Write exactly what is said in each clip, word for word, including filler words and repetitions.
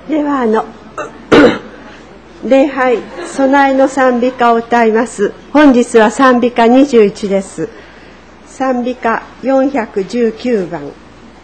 ではあの礼拝備えの賛美歌を歌います。本日は賛美歌にじゅういちです。賛美歌よんひゃくじゅうきゅうばん。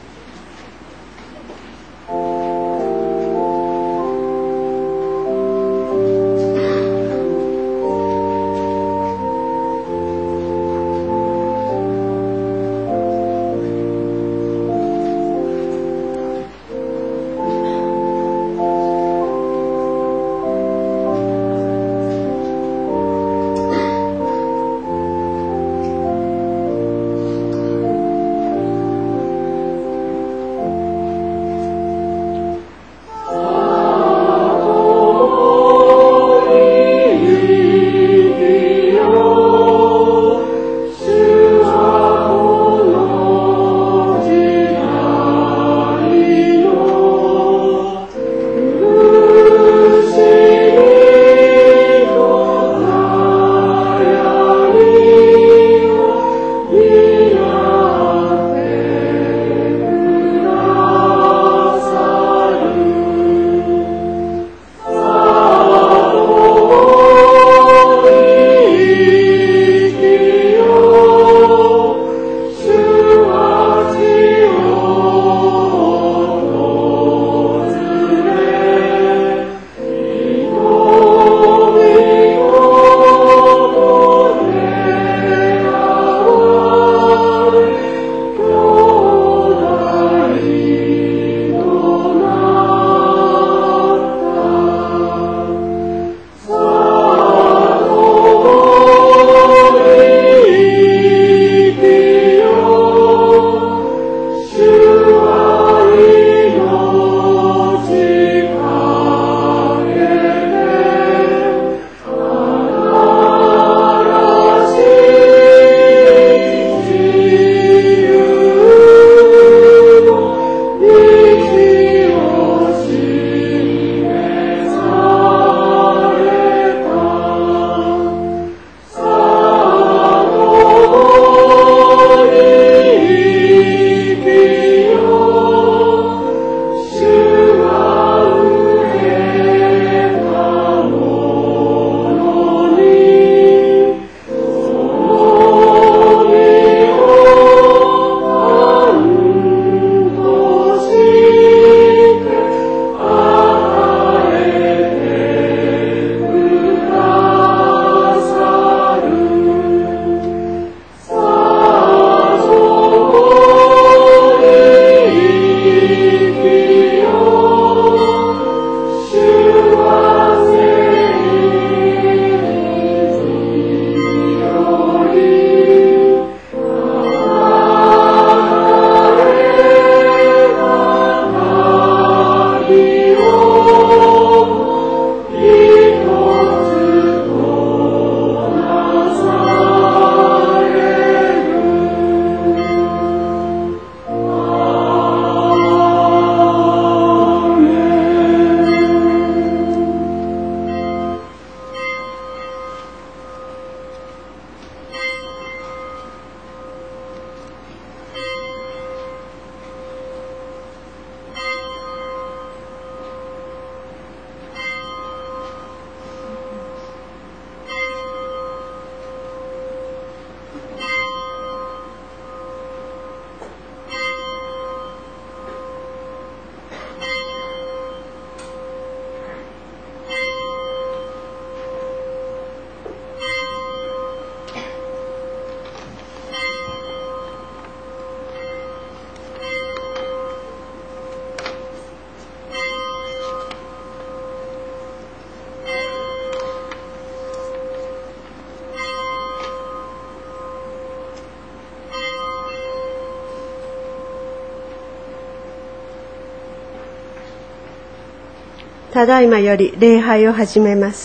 ただいまより礼拝を始めます。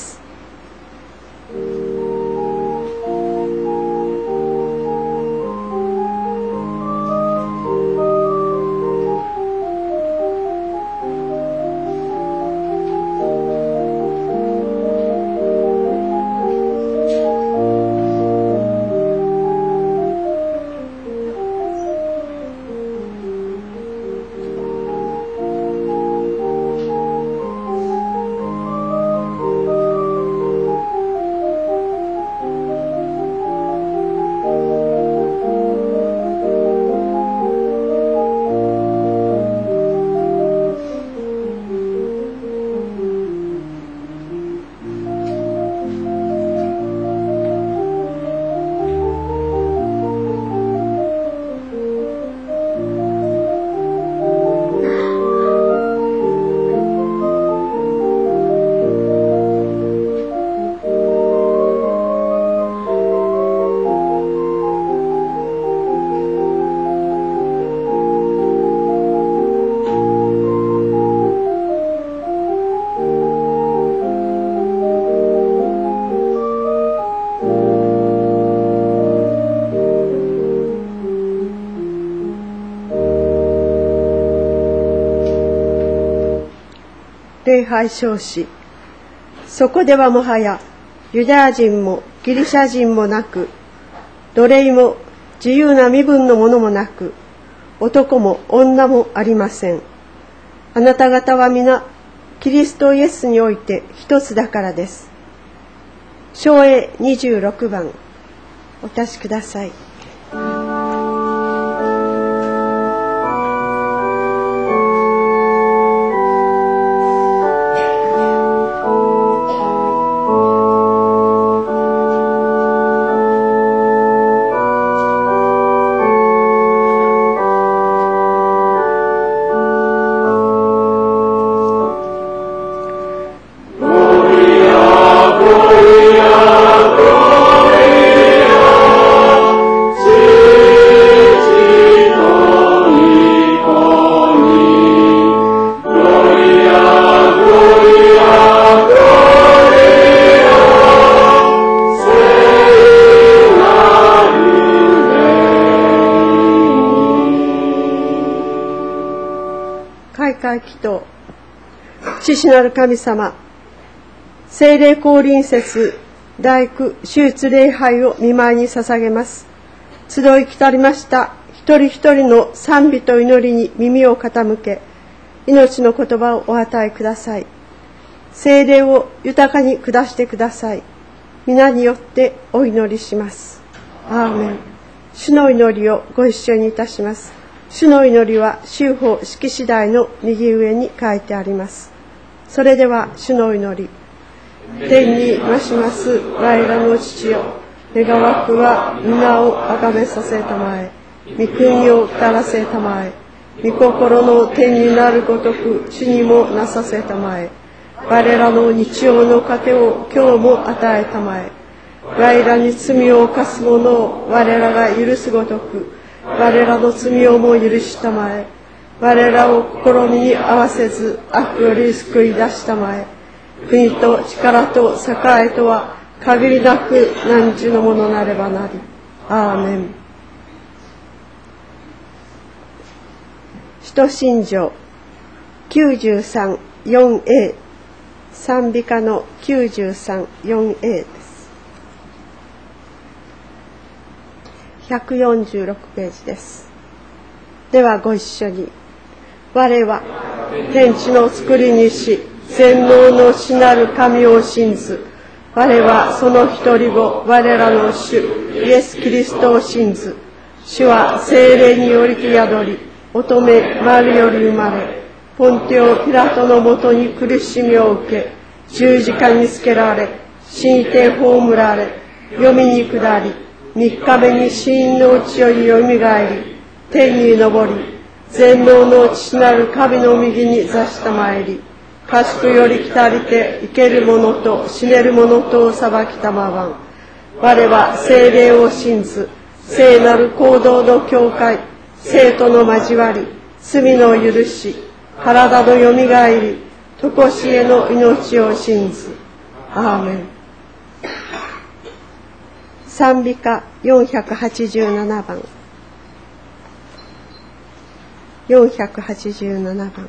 礼拝称し、そこではもはやユダヤ人もギリシャ人もなく、奴隷も自由な身分のものもなく、男も女もありません。あなた方は皆キリストイエスにおいて一つだからです。唱詠にじゅうろくばん、お立ちください。祈祷。父なる神様、聖霊降臨節大工手術礼拝を御前に捧げます。集い来たりました一人一人の賛美と祈りに耳を傾け、命の言葉をお与えください。聖霊を豊かに下してください。皆によってお祈りします。アーメン。主の祈りをご一緒にいたします。主の祈りは修法式次第の右上に書いてあります。それでは主の祈り。天にまします我らの父よ、願わくは皆をあがめさせたまえ、御国をたらせたまえ、御心の天になるごとく地にもなさせたまえ、我らの日曜の糧を今日も与えたまえ、我らに罪を犯す者を我らが許すごとく我らの罪をも許したまえ、我らを試みに合わせず悪より救い出したまえ、国と力と栄とは限りなく汝のものなればなり。アーメン。使徒信条 きゅうじゅうさんよんエー、 賛美歌の きゅうじゅうさんよんエー です。ひゃくよんじゅうろくページです。ではご一緒に。我は天地の作り主全能の主なる神を信ず。我はその一人子我らの主イエス・キリストを信ず。主は聖霊により宿り、乙女マリより生まれ、ポンテオ・ピラトのもとに苦しみを受け、十字架につけられ、死にて葬られ、読みに下り、三日目に死因のうちよりよみがえり、天に昇り、全能の父なる神の右に座したまえり、家畜より来たりて生ける者と死ねる者とを裁きたまわん。我は聖霊を信ず、聖なる行動の教会、聖との交わり、罪の許し、体のよみがえり、とこしえの命を信ず。アーメン。賛美歌よんひゃくはちじゅうななばん。よんひゃくはちじゅうななばん。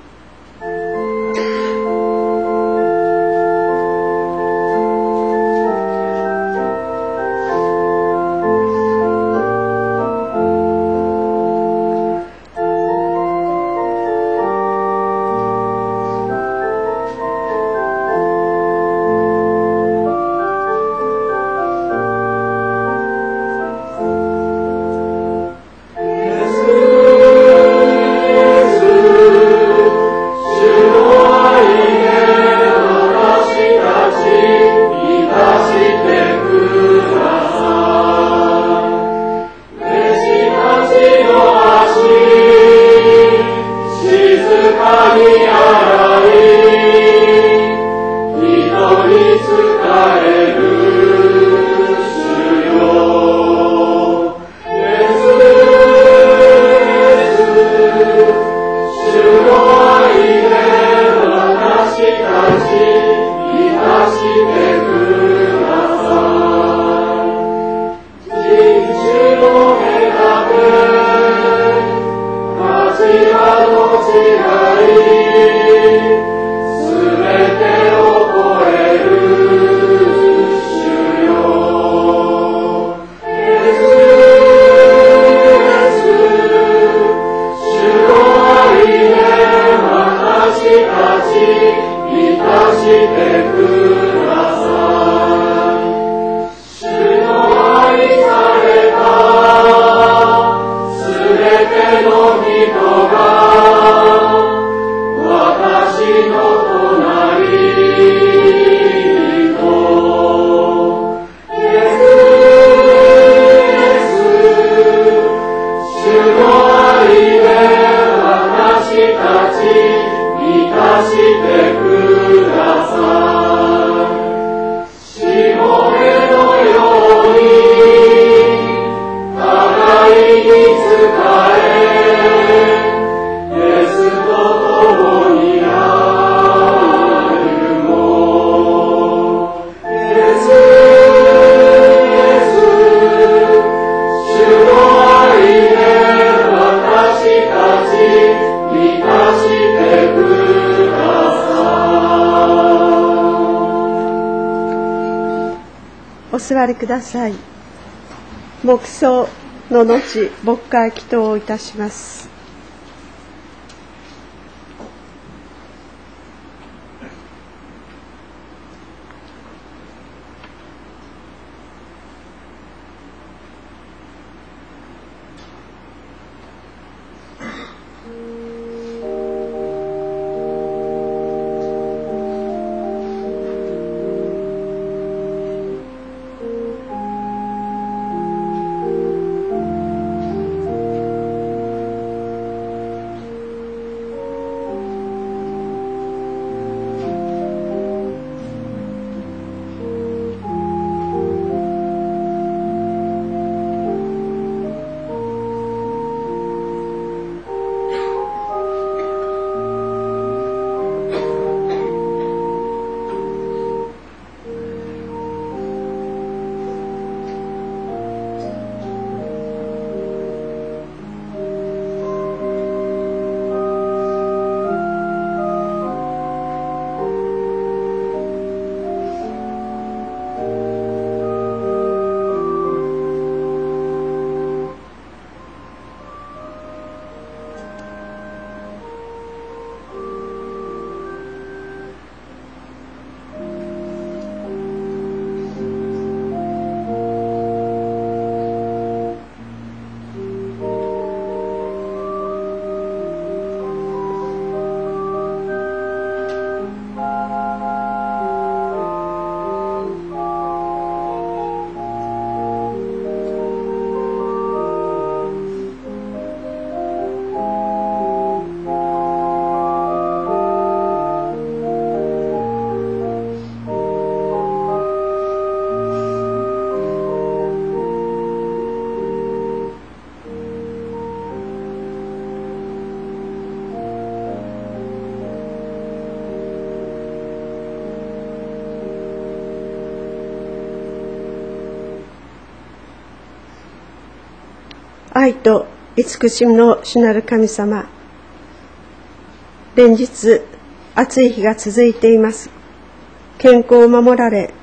すべお座りください。黙想の後、牧会祈祷をいたします。愛と慈しみの主なる神様、連日暑い日が続いています。健康を守られ、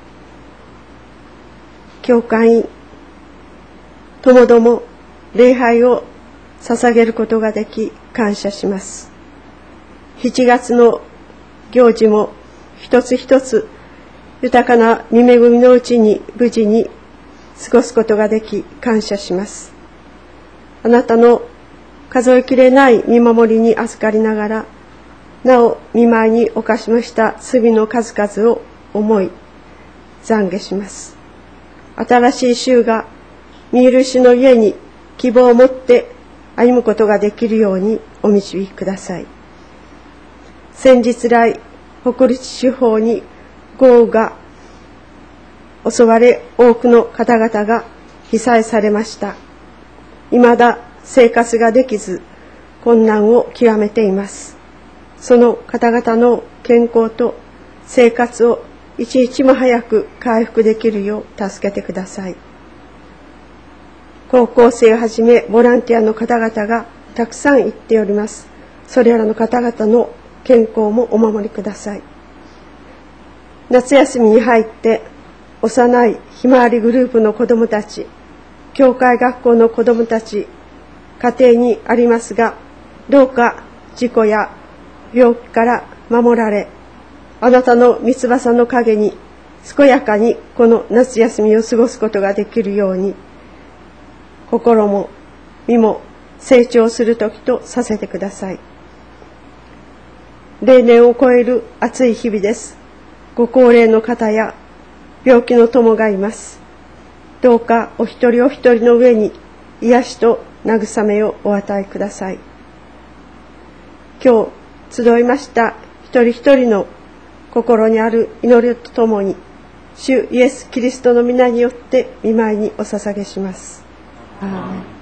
教会員ともども礼拝を捧げることができ感謝します。しちがつの行事も一つ一つ豊かな御恵みのうちに無事に過ごすことができ感謝します。あなたの数えきれない見守りに預かりながら、なお見舞いに犯しました罪の数々を思い懺悔します。新しい週が見許しの家に希望を持って歩むことができるようにお導きください。先日来北陸地方に豪雨が襲われ、多くの方々が被災されました。未だ生活ができず困難を極めています。その方々の健康と生活を一日も早く回復できるよう助けてください。高校生をはじめボランティアの方々がたくさん行っております。それらの方々の健康もお守りください。夏休みに入って幼いひまわりグループの子どもたち、教会学校の子どもたち、家庭にありますが、どうか事故や病気から守られ、 あなたの御翼の陰に健やかにこの夏休みを過ごすことができるように、心も身も成長する時とさせてください。例年を超える暑い日々です。ご高齢の方や病気の友がいます。どうかお一人お一人の上に癒しと慰めをお与えください。今日集いました一人一人の心にある祈りとともに、主イエス・キリストの皆によって御前にお捧げします。アーメン。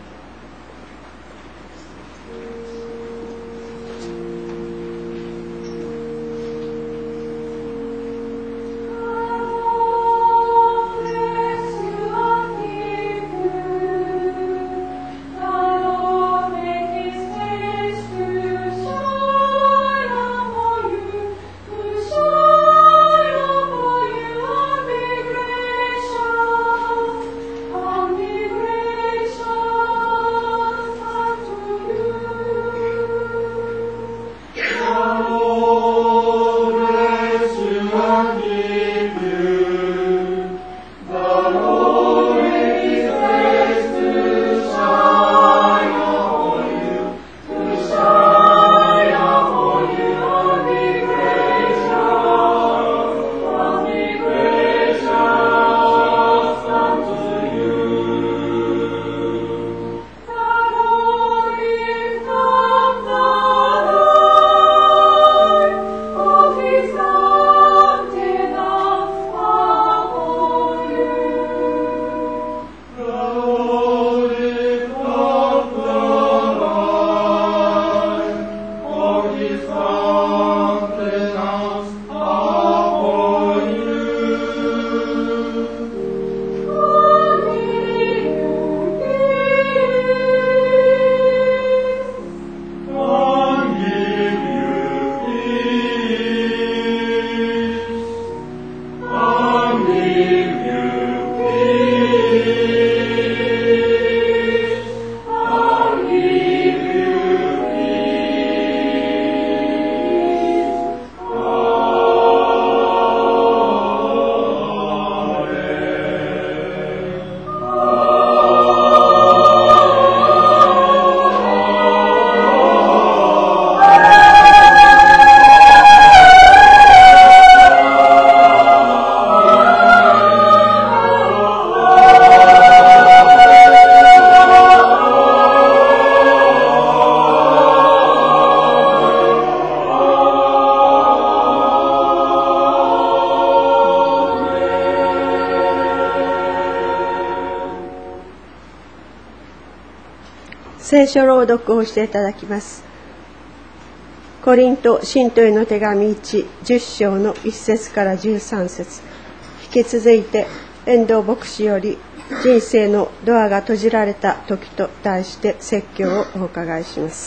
聖書朗読をしていただきます。コリント信徒への手紙いち、じゅっ章のいち節からじゅうさん節。引き続いて遠藤牧師より人生のドアが閉じられた時と題して説教をお伺いします。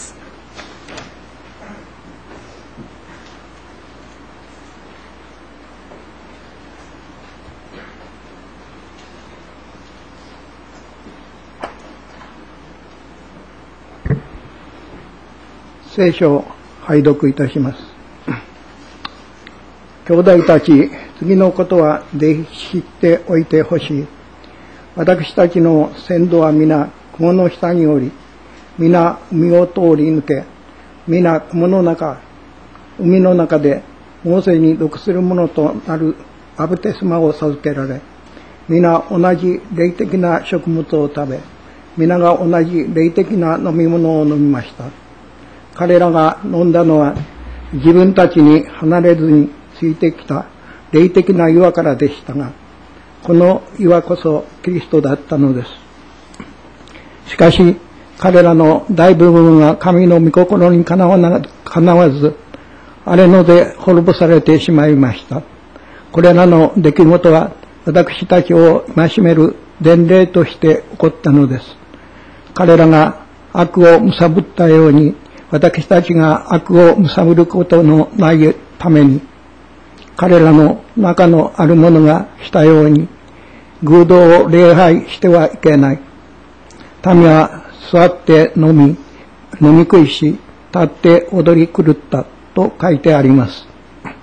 聖書を拝読いたします。兄弟たち、次のことはぜひ知っておいてほしい。私たちの先祖は皆雲の下におり、皆海を通り抜け、皆雲の中、海の中でモーセに属するものとなるバプテスマを授けられ、皆同じ霊的な食物を食べ、皆が同じ霊的な飲み物を飲みました。彼らが飲んだのは自分たちに離れずについてきた霊的な岩からでしたが、この岩こそキリストだったのです。しかし彼らの大部分は神の御心にかなわな、かなわず、荒れ野で滅ぼされてしまいました。これらの出来事は私たちを戒める伝令として起こったのです。彼らが悪を貪ったように、私たちが悪を貪ることのないために、彼らの中のあるものがしたように、偶像を礼拝してはいけない。民は座って飲み、飲み食いし、立って踊り狂ったと書いてあります。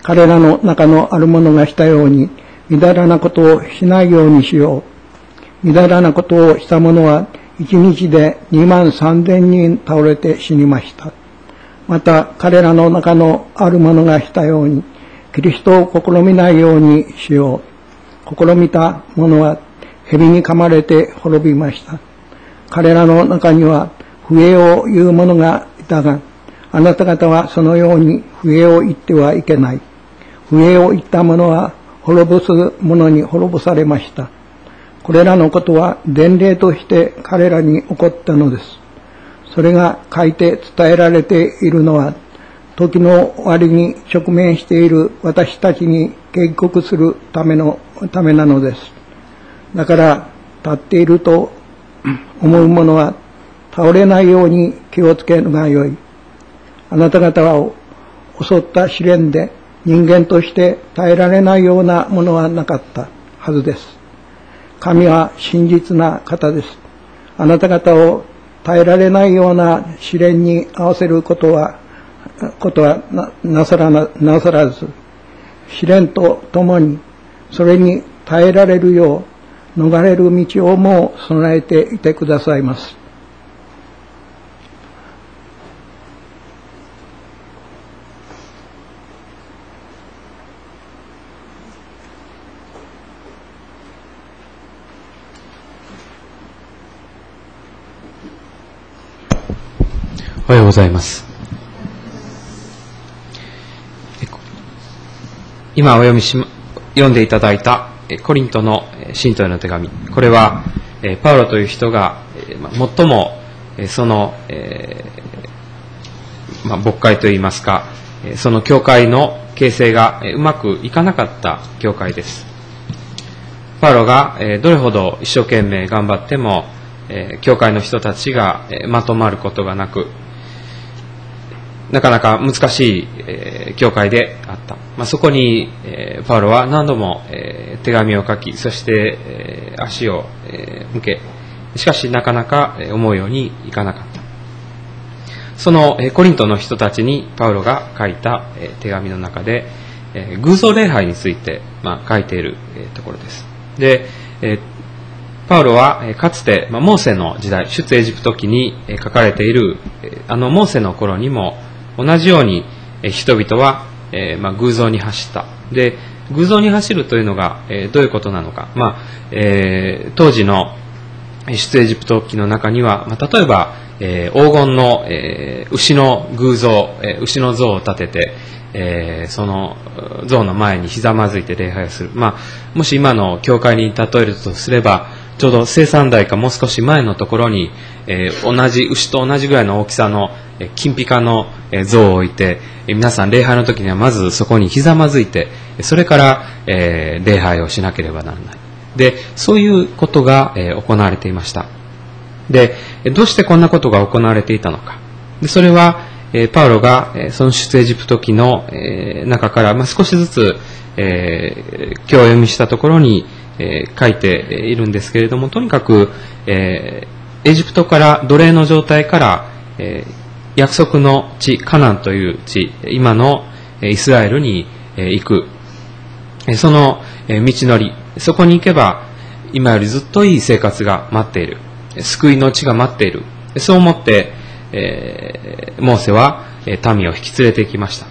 彼らの中のある者がしたように、みだらなことをしないようにしよう。みだらなことをした者は、一日で二万三千人倒れて死にました。また、彼らの中のある者がしたように、キリストを試みないようにしよう。試みた者は、蛇に噛まれて滅びました。彼らの中には、不栄を言う者がいたが、あなた方はそのように不栄を言ってはいけない。不栄を言った者は、滅ぼす者に滅ぼされました。これらのことは伝令として彼らに起こったのです。それが書いて伝えられているのは、時の終わりに直面している私たちに警告するためのためなのです。だから立っていると思う者は倒れないように気をつけるがよい。あなた方を襲った試練で人間として耐えられないようなものはなかったはずです。神は真実な方です。あなた方を耐えられないような試練に合わせることは、ことは な, な, さらな, なさらず、試練とともにそれに耐えられるよう逃れる道をも備えていてくださいます。 おはようございます。今お読みし読んでいただいたコリントの信徒への手紙、これはパウロという人が最もその、えーまあ、牧会といいますか、その教会の形成がうまくいかなかった教会です。パウロがどれほど一生懸命頑張っても教会の人たちがまとまることがなく、なかなか難しい、えー、教会であった。まあ、そこに、えー、パウロは何度も、えー、手紙を書き、そして、えー、足を、えー、向け、しかしなかなか、えー、思うようにいかなかった。その、えー、コリントの人たちにパウロが書いた、えー、手紙の中で、えー、偶像礼拝について、まあ、書いている、えー、ところです。で、えー、パウロは、えー、かつて、まあ、モーセの時代、出エジプト記に、えー、書かれている、えー、あのモーセの頃にも、同じように人々は、えーまあ、偶像に走った。で、偶像に走るというのが、えー、どういうことなのか。まあえー、当時の出エジプト記の中には、まあ、例えば、えー、黄金の、えー、牛の偶像、えー、牛の像を立てて、えー、その像の前にひざまずいて礼拝をする。まあ、もし今の教会に例えるとすれば、ちょうど聖三代かもう少し前のところに、えー、同じ牛と同じぐらいの大きさの金ピカの像を置いて、皆さん礼拝の時にはまずそこにひざまずいて、それから、えー、礼拝をしなければならない。で、そういうことが、えー、行われていました。で、どうしてこんなことが行われていたのか。で、それは、えー、パウロが、えー、その出エジプト記の、えー、中から、まあ、少しずつ、えー、今日読みしたところに、えー、書いているんですけれども、とにかく、えー、エジプトから奴隷の状態から、えー約束の地、カナンという地、今のイスラエルに行く。その道のり、そこに行けば、今よりずっといい生活が待っている。救いの地が待っている。そう思って、えー、モーセは民を引き連れて行きました。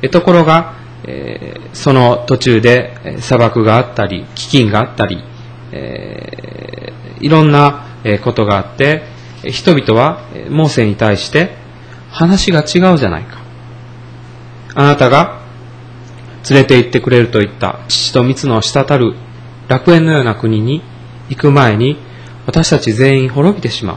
ところが、その途中で砂漠があったり、飢饉があったり、えー、いろんなことがあって、人々はモーセに対して、話が違うじゃないか。あなたが連れて行ってくれると言った父と蜜の滴る楽園のような国に行く前に私たち全員滅びてしまう。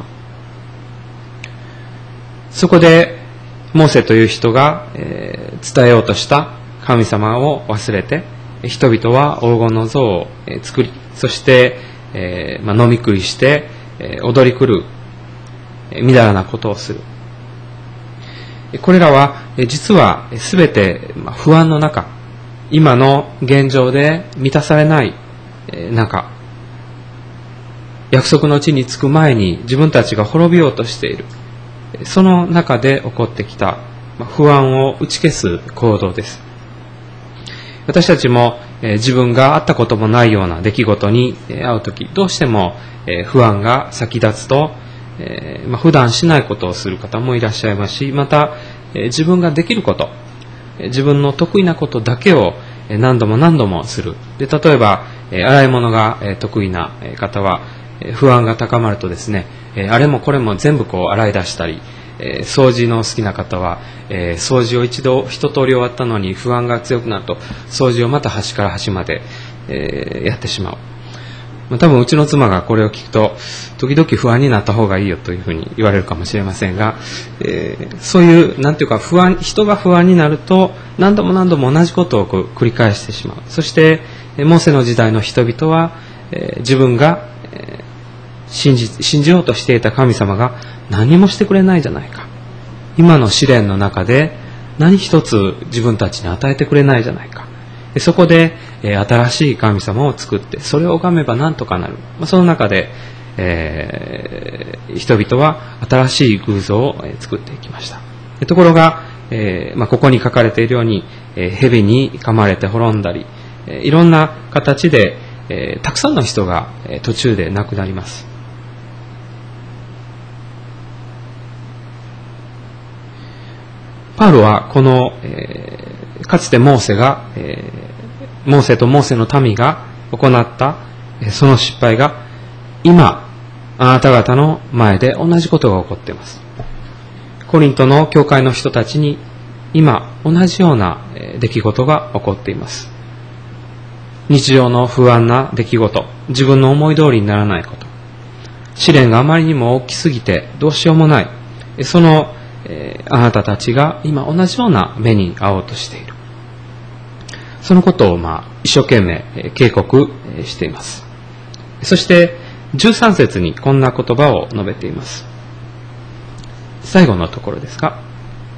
そこでモーセという人が、えー、伝えようとした神様を忘れて人々は黄金の像を作り、そして、えーまあ、飲み食いして、えー、踊り狂う、えー、みだらなことをする。これらは実はすべて不安の中、今の現状で満たされない中、約束の地に着く前に自分たちが滅びようとしている、その中で起こってきた不安を打ち消す行動です。 私たちも、えー、自分が会ったこともないような出来事に、えー、会うとき、どうしても、えー、不安が先立つと、えーまあ、普段しないことをする方もいらっしゃいますし、また、えー、自分ができること、自分の得意なことだけを何度も何度もする。で、例えば、洗い物が得意な方は、不安が高まるとですね、あれもこれも全部こう洗い出したり、掃除の好きな方は、掃除を一度一通り終わったのに不安が強くなると、掃除をまた端から端までやってしまう。多分うちの妻がこれを聞くと、時々不安になった方がいいよというふうに言われるかもしれませんが、えー、そういう、なんていうか不安、人が不安になると、何度も何度も同じことをこう繰り返してしまう。そして、モーセの時代の人々は、えー、自分が、えー、信じ、信じようとしていた神様が何もしてくれないじゃないか。今の試練の中で何一つ自分たちに与えてくれないじゃないか。そこで、えー、新しい神様を作って、それを拝めば何とかなる。まあ、その中で、えー、人々は新しい偶像を作っていきました。ところが、えーまあ、ここに書かれているように、えー、蛇に噛まれて滅んだり、えー、いろんな形で、えー、たくさんの人が、えー、途中で亡くなります。パウロはこの、えー、かつてモーセが、えーモーセとモーセの民が行ったその失敗が今あなた方の前で同じことが起こっています。コリントの教会の人たちに今同じような出来事が起こっています。日常の不安な出来事、自分の思い通りにならないこと、試練があまりにも大きすぎてどうしようもない、そのあなたたちが今同じような目に遭おうとしている。そのことを、まあ、一生懸命警告しています。そしてじゅうさん節にこんな言葉を述べています。最後のところですが、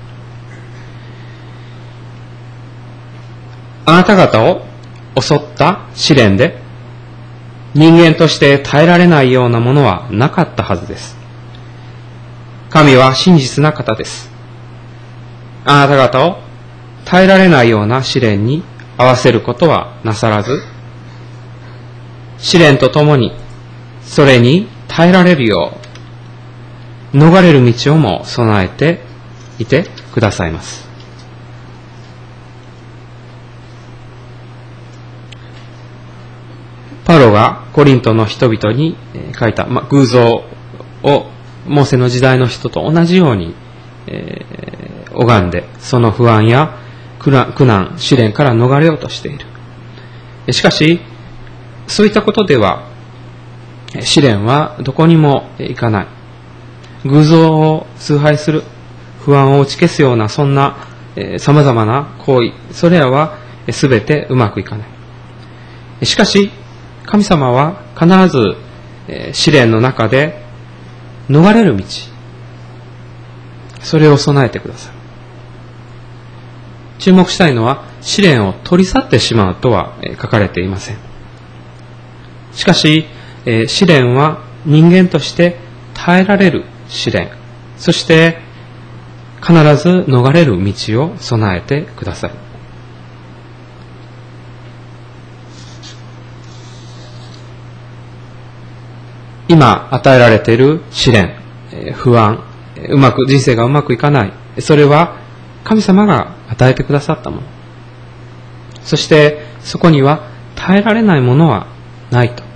あなた方を襲った試練で人間として耐えられないようなものはなかったはずです。神は真実な方です。あなた方を耐えられないような試練に合わせることはなさらず、試練とともにそれに耐えられるよう逃れる道をも備えていてくださいます。パウロがコリントの人々に書いた、まあ、偶像をモーセの時代の人と同じように、えー、拝んでその不安や苦難、試練から逃れようとしている。しかし、そういったことでは、試練はどこにも行かない。偶像を崇拝する、不安を打ち消すような、そんな様々な行為、それらは全てうまくいかない。しかし、神様は必ず試練の中で逃れる道、それを備えてください。注目したいのは、試練を取り去ってしまうとは書かれていません。しかし、試練は人間として耐えられる試練、そして必ず逃れる道を備えてください。今与えられている試練、不安、うまく人生がうまくいかない、それは神様が与えてくださったもの。そしてそこには耐えられないものはないと。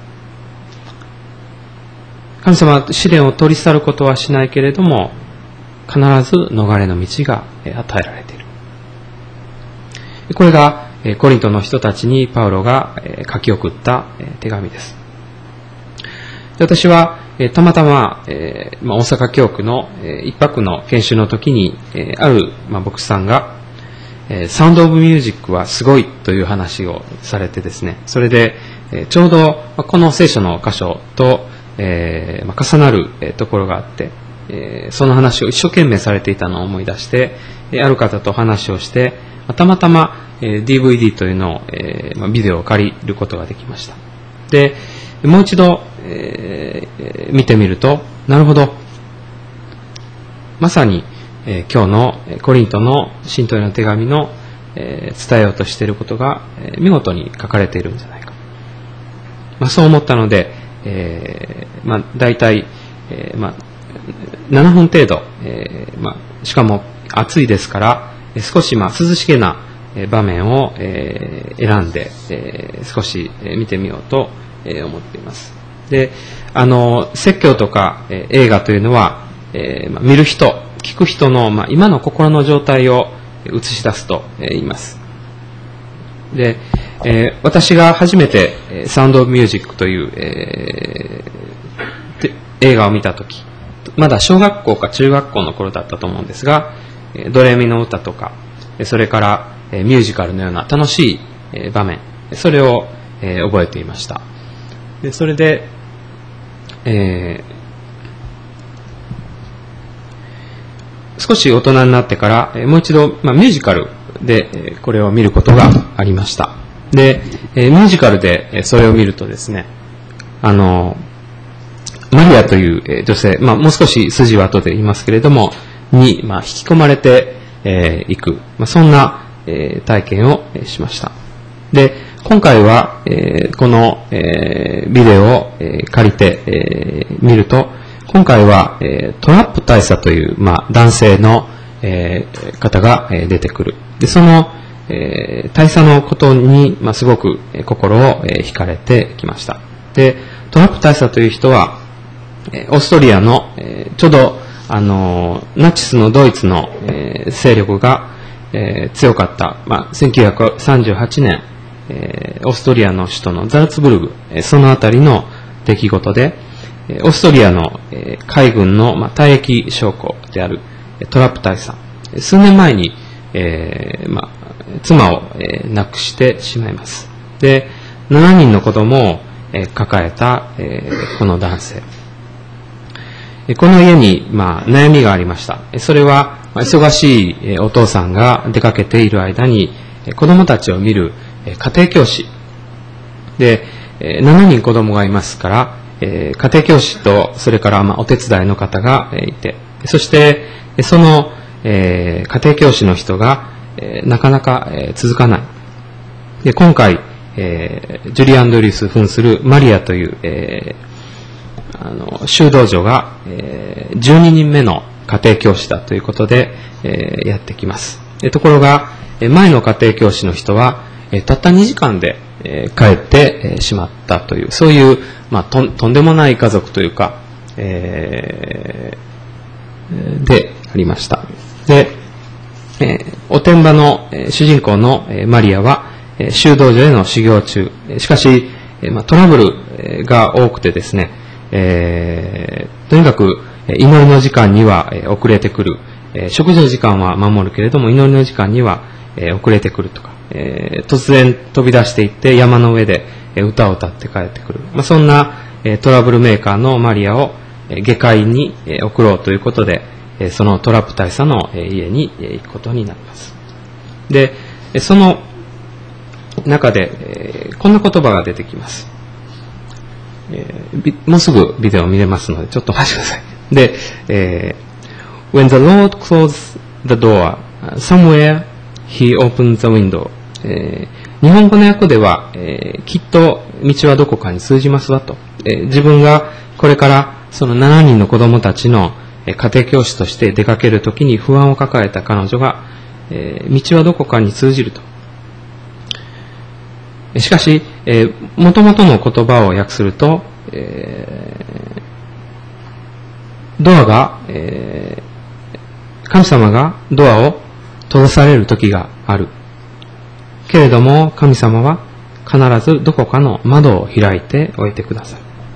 神様は試練を取り去ることはしないけれども、必ず逃れの道が与えられている。これがコリントの人たちにパウロが書き送った手紙です。私はたまたま大阪教区の一泊の研修の時にある牧師さんがサウンドオブミュージックはすごいという話をされてですね、それでちょうどこの聖書の箇所と重なるところがあって、その話を一生懸命されていたのを思い出して、ある方と話をしてたまたま ディーブイディー というのをビデオを借りることができました。でもう一度、えー、見てみると、なるほど、まさに、えー、今日のコリントの信徒への手紙のえー、伝えようとしていることが、えー、見事に書かれているんじゃないか、まあ、そう思ったので、えーまあ、大体、えーまあ、ななふん程度、えーまあ、しかも暑いですから少しまあ涼しげな場面を、えー、選んで、えー、少し見てみようと思っています。で、あの説教とか、えー、映画というのは、えーまあ、見る人、聞く人の、まあ、今の心の状態を映し出すと、えー、言います。で、えー、私が初めて「サウンド・オブ・ミュージック」という、えー、映画を見たとき、まだ小学校か中学校の頃だったと思うんですが、ドレミの歌とか、それからミュージカルのような楽しい場面、それを覚えていました。でそれで、えー、少し大人になってからもう一度、まあ、ミュージカルでこれを見ることがありました。で、ミュージカルでそれを見るとですね、あのマリアという女性、まあ、もう少し筋は後で言いますけれどもに、まあ、引き込まれてい、えー、く、まあ、そんな、えー、体験を、えー、しました。で今回は、えー、この、えー、ビデオを、えー、借りて、えー、見ると、今回は、えー、トラップ大佐という、まあ、男性の、えー、方が、えー、出てくる。でその、えー、大佐のことに、まあ、すごく、えー、心を、えー、惹かれてきました。でトラップ大佐という人はオーストリアの、えー、ちょうど、あのー、ナチスのドイツの、えー、勢力が、えー、強かった、まあ、せんきゅうひゃくさんじゅうはちねん、えー、オーストリアの首都のザルツブルグ、えー、そのあたりの出来事で、えー、オーストリアの、えー、海軍の、まあ、退役将校であるトラップ大佐、数年前に、えーまあ、妻を、えー、亡くしてしまいます。でななにんの子供を、えー、抱えた、えー、この男性、この家に、まあ、悩みがありました。それは忙しいお父さんが出かけている間に子供たちを見る家庭教師で、ななにん子供がいますから、家庭教師とそれからまあお手伝いの方がいて、そしてその家庭教師の人がなかなか続かない。で今回ジュリー・アンドリュース扮するマリアというあの修道女が、えー、じゅうににんめの家庭教師だということで、えー、やってきます。えところが前の家庭教師の人は、えー、たったにじかんで、えー、帰って、えー、しまったという、そういう、まあ、と, とんでもない家族というか、えー、でありました。で、えー、おてんばの、えー、主人公の、えー、マリアは、えー、修道女への修行中、しかし、えーまあ、トラブルが多くてですね、えー、とにかく祈りの時間には遅れてくる、えー、食事の時間は守るけれども祈りの時間には、えー、遅れてくるとか、えー、突然飛び出していって山の上で歌を歌って帰ってくる、まあ、そんな、えー、トラブルメーカーのマリアを、えー、下界に、えー、送ろうということで、えー、そのトラップ大佐の、えー、家に、えー、行くことになります。でその中で、えー、こんな言葉が出てきます。もうすぐビデオを見れますのでちょっとお待ちください。で、えー、When the Lord closes the door, somewhere He opens the window、えー、日本語の訳では、えー、きっと道はどこかに通じますわと、えー、自分がこれからそのななにんの子供たちの家庭教師として出かけるときに不安を抱えた彼女が、えー、道はどこかに通じると。しかし、えー、元々の言葉を訳すると、えー、ドアが、えー、神様がドアを閉ざされる時がある。けれども神様は必ずどこかの窓を開いておいてください。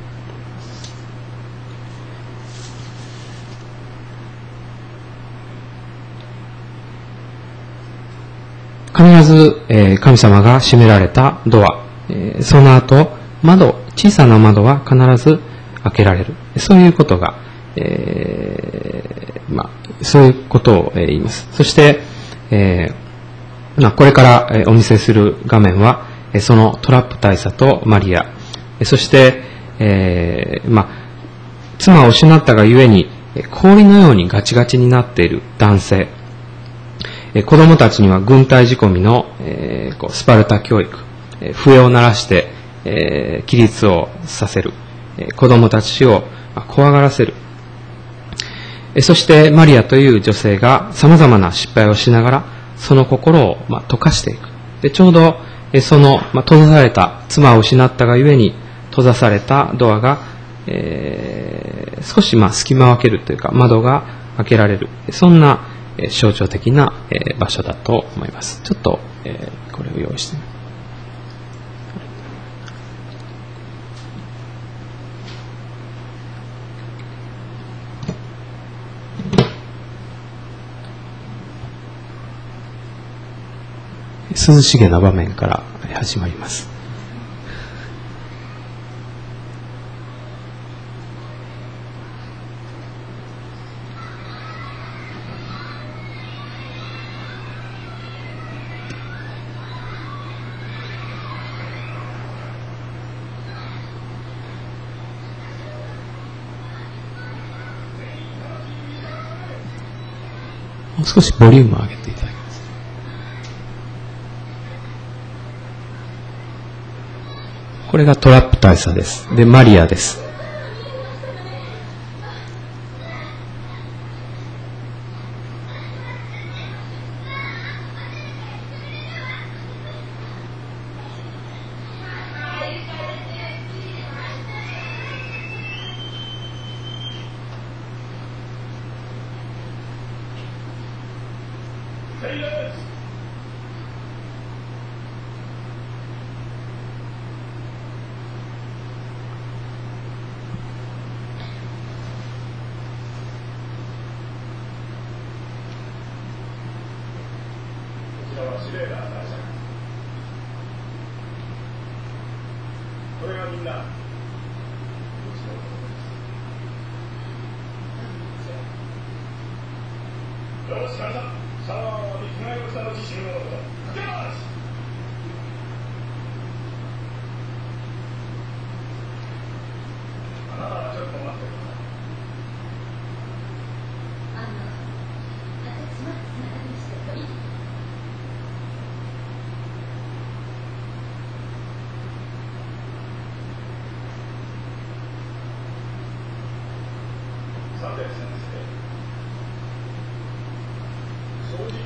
必ず、えー、神様が閉められたドア、えー、その後窓、小さな窓は必ず開けられる。そういうことが、えーまあ、そういうことを、えー、言います。そして、えーまあ、これから、えー、お見せする画面は、えー、そのトラップ大佐とマリア、えー、そして、えーまあ、妻を失ったがゆえに氷のようにガチガチになっている男性、 えー、子供たちには軍隊仕込みの、えー、こうスパルタ教育、えー、笛を鳴らして、えー、起立をさせる、えー、子供たちを怖がらせる。えー、そしてマリアという女性が様々な失敗をしながらその心を、まあ、溶かしていく。でちょうど、えー、その、まあ、閉ざされた、妻を失ったがゆえに閉ざされたドアが、えー、少し、まあ、隙間を開けるというか窓が開けられる、そんな、えー、象徴的な、えー、場所だと思います。ちょっと、えー、これを用意してみます。涼しげな場面から始まります。もう少しボリュームを上げていただきます。これがトラップ大佐です。で、マリアです。 これがみんなよし、皆さん、さあ、に着替えをしたの自信をかけます。あなたはちょっと待ってください。あの、私はつながりしてといい。さて先生、正直に答えてください。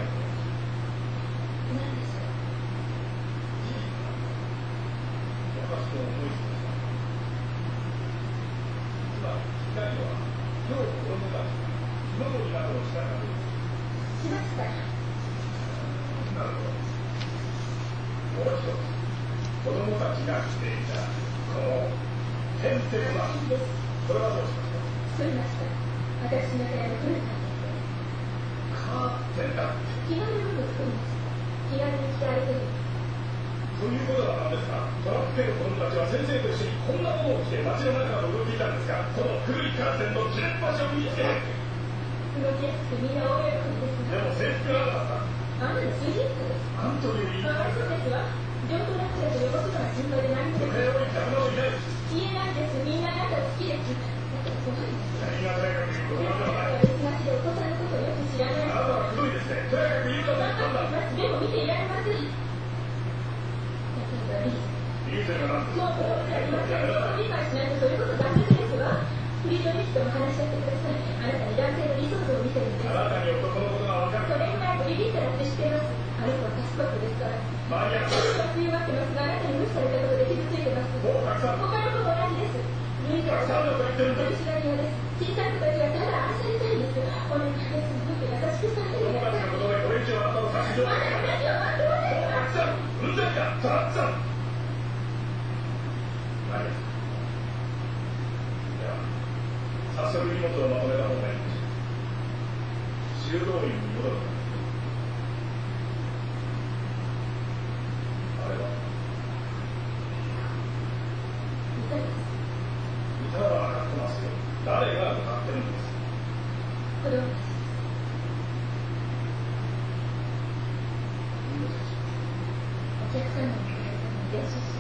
何でしょう。事実は私の思いつきです。つまり光は今日子供たちが火の鳥などをしたからです。しました。なるほど。もう一つ、子供たちが着ていたこのてんてこなこれはどうしますか。作りました。私の部屋の古田カーテンだって。気軽にも作りました。気軽に着て歩ける。ということだったんですが、トラック家の子供たちは先生と一緒にこんなものを着て街の中を動いていたんですが、この古いカーテンの切れっ端を見つけて動きやすくみんな大喜びですが。でも制服がなかった。あんなの主人公です。あんという言い方です。そうですわ。上等なくらいで汚すのは心配で何もできない。これを言った者はいないです。言えないです。みんなあなたを好きです。何がとやかく言うことなんではない。私がしでお子さんのことをよく知らない。あなたはくどいですね。とやかく言うことなんだ。でも見ていられません。リーゼがなんですか。もう理解しないとそういうことダメですわ。フリードリヒとも話し合ってください。あなたに男性の理想像を見せるんです。あなたに男のことが分かる。それぐらいのリリーゼだって知っています。あの子は賢い子ですから。マリア私は強がってますが、あなたに無視されたことで傷ついてます。もうたくさん。他の子も同じです。ルイカはたくさんのこと言ってるんです。取り調べ屋です。小さい子たちはただ愛されたいんです。お願いです。もっと優しくされてください。子供たちのことでこれ以上あなたを差し出す。あなた何を待ってませんか。たくさん。うんざりだ。たくさん。マリア。では、早速荷物をまとめた方がいいでしょう。修道院に戻る。あれは歌は分かってますよ。誰が歌ってるんです。子供たちです。お客様の方に練習します。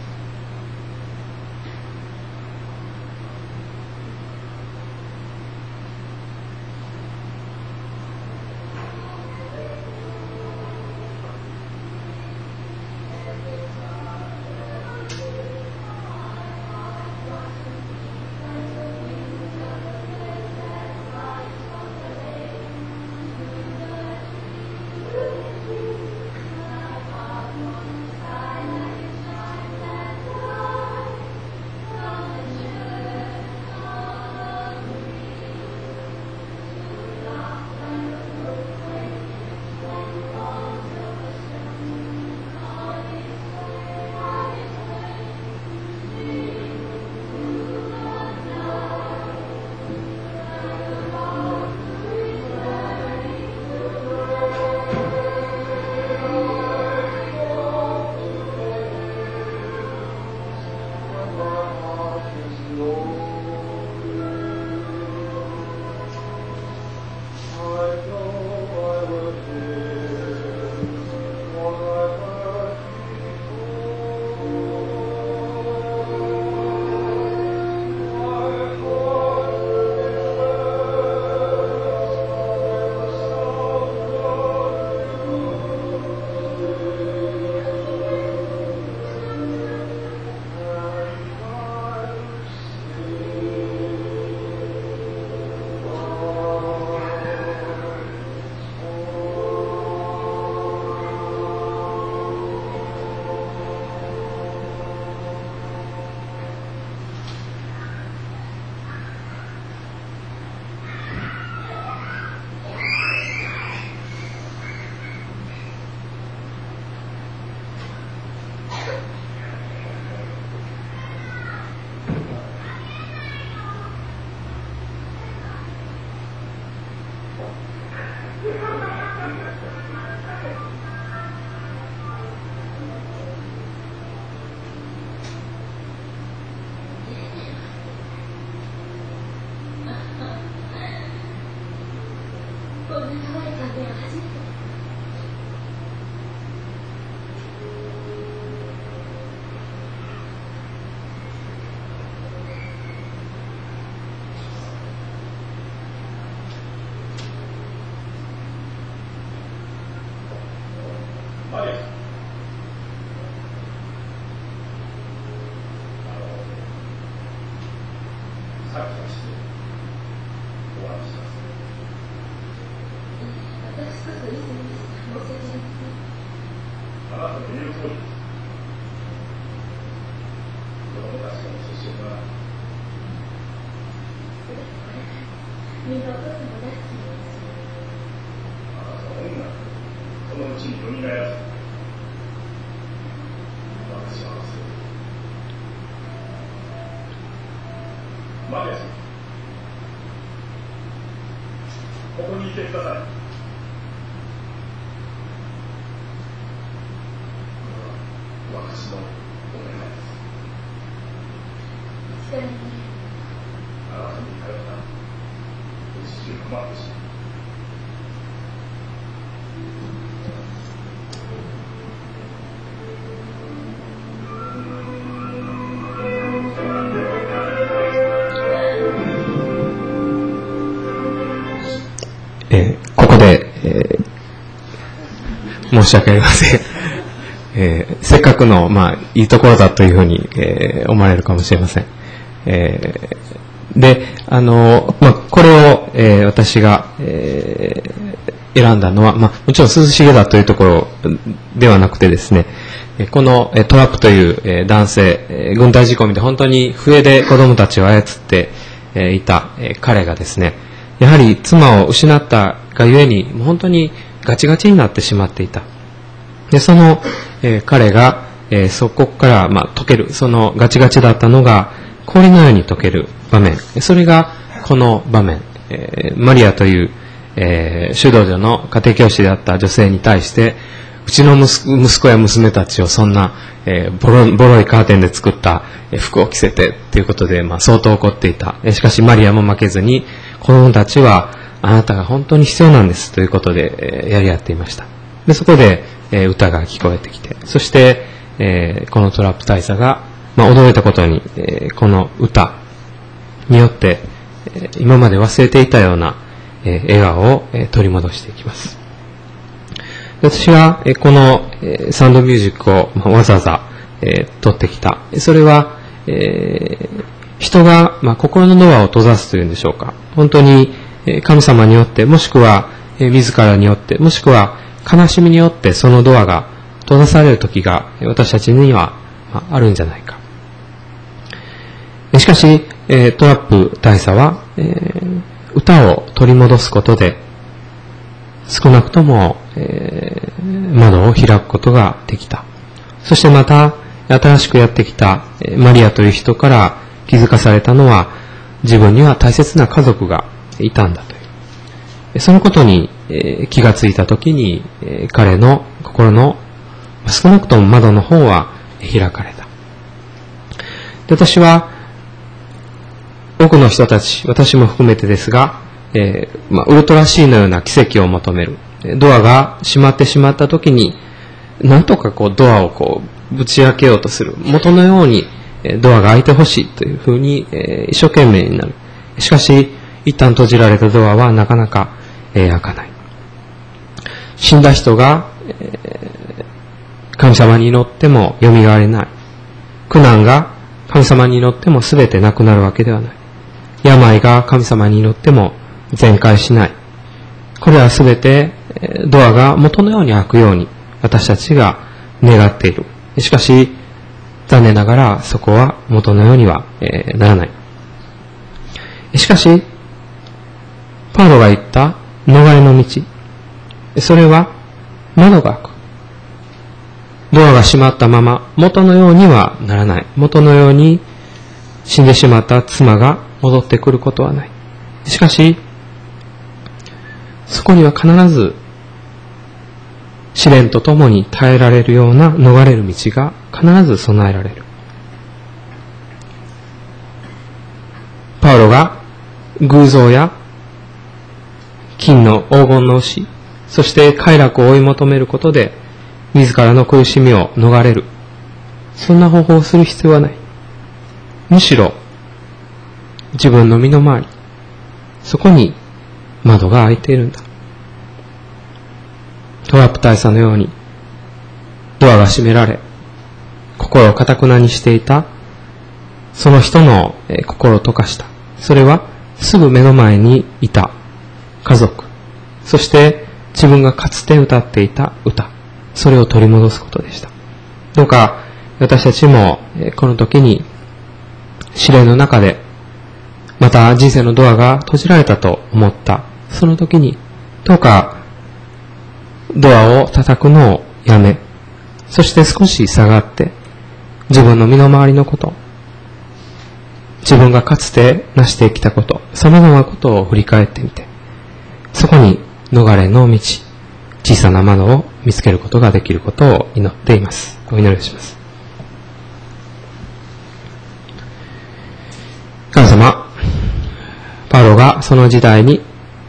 通りです。子供たちとの接触はあなたの音楽そのうちによみがえらせ私は忘れてマリアさん、ここにいてください。私のお願いです。あなたに頼った父中困ってしまう。 えー、ここで、えー、申し訳ありません、えー、せっかくの、まあ、いいところだというふうに、えー、思われるかもしれません、えー、で、あの、まあ、これを、えー、私が、えー、選んだのは、まあ、もちろん涼しげだというところではなくてですね、このトラップという男性、軍隊仕込みで本当に笛で子供たちを操っていた彼がですね、やはり妻を失ったがゆえに本当にガチガチになってしまっていた。で、その、えー、彼が、えー、そこから、まあ、溶ける、そのガチガチだったのが氷のように溶ける場面、それがこの場面、えー、マリアという、えー、修道女の家庭教師であった女性に対して、うちの息子や娘たちをそんな、えー、ボロ、ボロいカーテンで作った服を着せてということで、まあ、相当怒っていた。しかしマリアも負けずに、子供たちはあなたが本当に必要なんですということで、えー、やり合っていました。で、そこで、えー、歌が聞こえてきて、そして、えー、このトラップ大佐が、まあ、驚いたことに、えー、この歌によって、えー、今まで忘れていたような、えー、笑顔を、えー、取り戻していきます。私は、えー、この、えー、サウンドミュージックを、まあ、わざわざ、えー、取ってきた。それは、えー、人が、まあ、心のドアを閉ざすというんでしょうか。本当に、えー、神様によって、もしくは、えー、自らによって、もしくは悲しみによってそのドアが閉ざされる時が私たちには、まあ、あるんじゃないか。しかし、えー、トラップ大佐は、えー、歌を取り戻すことで少なくとも、えー、窓を開くことができた。そしてまた新しくやってきたマリアという人から気づかされたのは、自分には大切な家族がいたんだという。そのことに、えー、気がついたときに、えー、彼の心の少なくとも窓の方は開かれた。で、私は多くの人たち、私も含めてですが、えーまあ、ウルトラ C のような奇跡を求める。ドアが閉まってしまったときに、なんとかこうドアをこうぶち開けようとする。元のようにドアが開いてほしいというふうに、えー、一生懸命になる。しかし、一旦閉じられたドアはなかなか、えー、開かない。死んだ人が、えー、神様に祈っても蘇れない。苦難が神様に祈っても全てなくなるわけではない。病が神様に祈っても全快しない。これは全てドアが元のように開くように私たちが願っている。しかし、残念ながらそこは元のようにはならない。しかし、パウロが言った逃れの道。それは窓が開く。ドアが閉まったまま元のようにはならない。元のように死んでしまった妻が戻ってくることはない。しかし、そこには必ず試練とともに耐えられるような逃れる道が必ず備えられる。パウロが偶像や金の黄金の牛、そして快楽を追い求めることで自らの苦しみを逃れる。そんな方法をする必要はない。むしろ自分の身の回り、そこに窓が開いているんだ。トラップ大佐のようにドアが閉められ、心を堅くなにしていたその人の心を溶かした。それはすぐ目の前にいた家族、そして自分がかつて歌っていた歌、それを取り戻すことでした。 どうか私たちもこの時に試練の中で、また人生のドアが閉じられたと思ったその時に、どうかドアを叩くのをやめ、そして少し下がって自分の身の回りのこと、自分がかつて成してきたこと、さまざまなことを振り返ってみて、そこに逃れの道、小さな窓を見つけることができることを祈っています。お祈りをします。神様、パウロがその時代に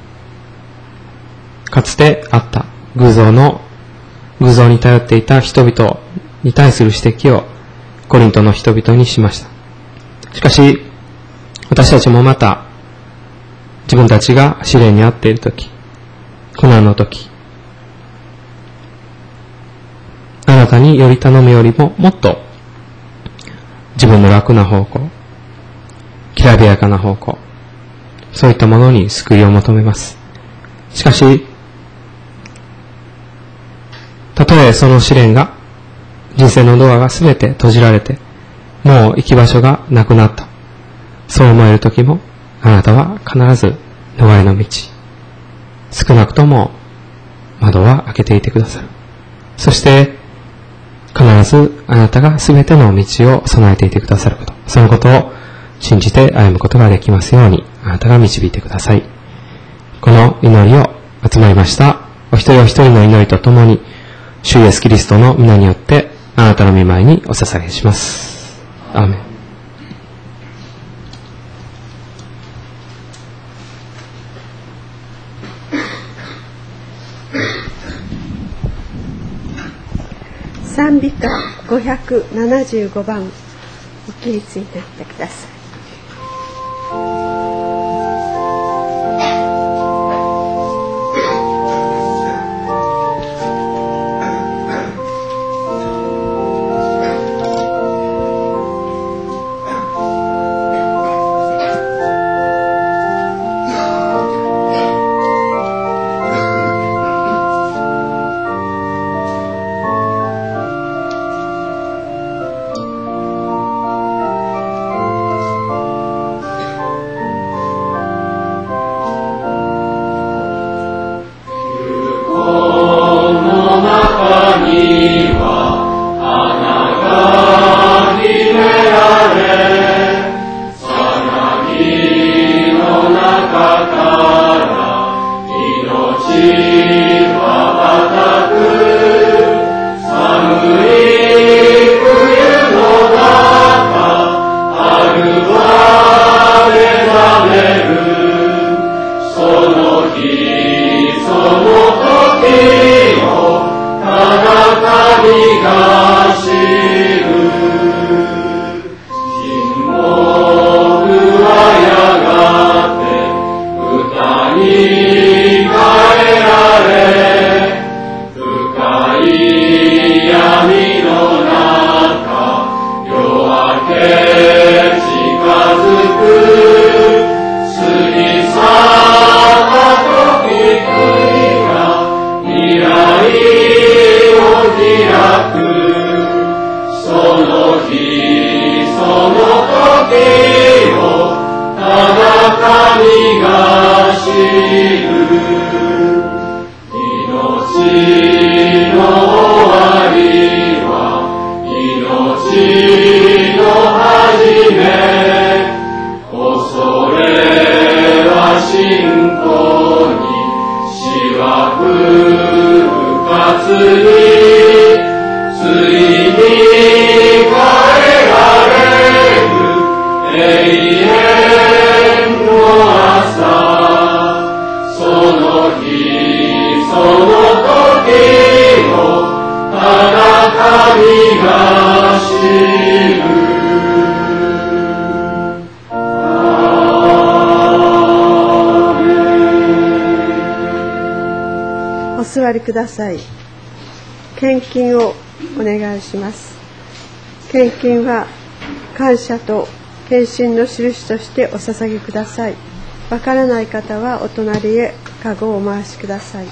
かつてあった偶像の偶像に頼っていた人々に対する指摘をコリントの人々にしました。しかし私たちもまた自分たちが試練に遭っているとき、苦難のとき、あなたにより頼むよりももっと自分の楽な方向、きらびやかな方向、そういったものに救いを求めます。しかしたとえその試練が、人生のドアがすべて閉じられて、もう行き場所がなくなった、そう思える時も、あなたは必ず逃れの道、少なくとも窓は開けていてくださる。そして必ずあなたがすべての道を備えていてくださること、そのことを信じて歩むことができますように、あなたが導いてください。この祈りを集まりましたお一人お一人の祈りとともに、主イエスキリストの皆によってあなたの御前にお捧げします。アーメン。 賛美歌ごひゃくななじゅうごばん、お起立になってください。お座りください。献金をお願いします。献金は感謝と献身の印としてお捧げください。わからない方はお隣へカゴをお回しください。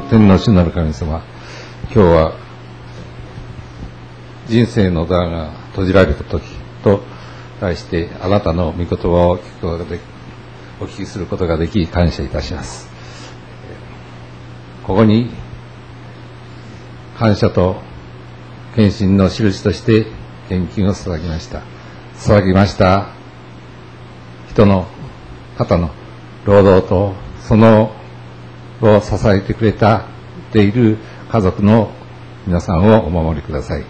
天の主なる神様、今日は人生のドアが閉じられた時と題してあなたの御言葉を聞くことがでお聞きすることができ感謝いたします。ここに感謝と献身の印として献金を捧げました捧げました人の方の労働とそのを支えてくれたている家族の皆さんをお守りください。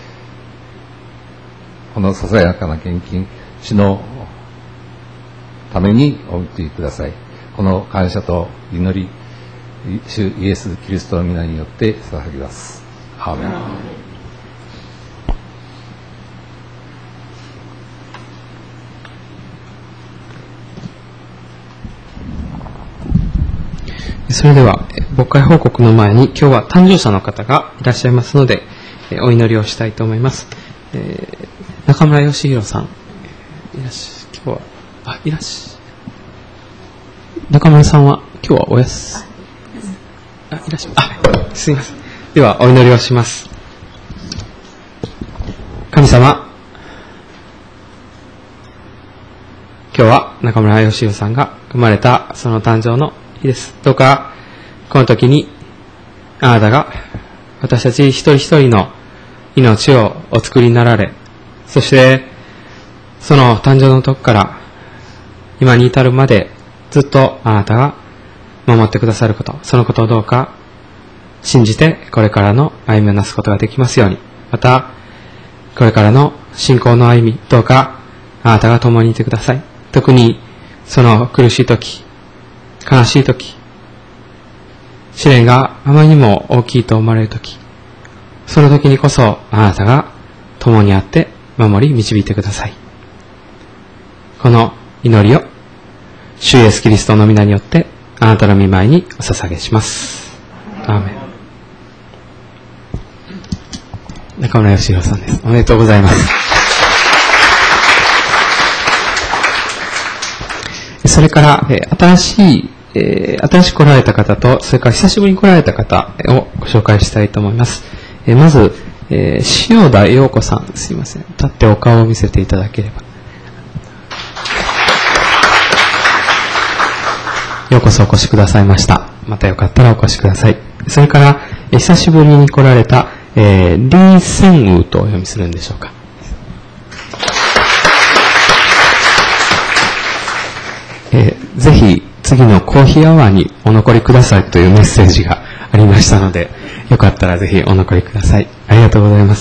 このささやかな献金、主のためにお導きください。この感謝と祈り、主イエス・キリストの皆によって捧げます。アーメン。 それでは牧会報告の前に今日は誕生者の方がいらっしゃいますのでお祈りをしたいと思います。えー、中村義弘さんいらっしゃ今日はあいらっしゃ中村さんは今日はおやすあいらっしゃあすいません。ではお祈りをします。神様、今日は中村義弘さんが生まれたその誕生の日です。どうかこの時にあなたが私たち一人一人の命をお作りになられ、そしてその誕生の時から今に至るまでずっとあなたが守ってくださること、そのことをどうか信じてこれからの歩みをなすことができますように、またこれからの信仰の歩み、どうかあなたが共にいてください。特にその苦しい時、悲しい時、試練があまりにも大きいと思われる時、その時にこそあなたが共にあって守り導いてください。この祈りを主イエスキリストの皆によってあなたの御前にお捧げします。アーメン。中村義弘さんです。おめでとうございます。それから、えー、新しい、えー、新しく来られた方と、それから久しぶりに来られた方をご紹介したいと思います。えー、まず、えー、塩田陽子さん、すいません。立ってお顔を見せていただければ。ようこそお越しくださいました。またよかったらお越しください。それから、えー、久しぶりに来られた、えー、リー・センウーとお読みするんでしょうか。えー、ぜひ次のコーヒーアワーにお残りくださいというメッセージがありましたので、よかったらぜひお残りください。ありがとうございます。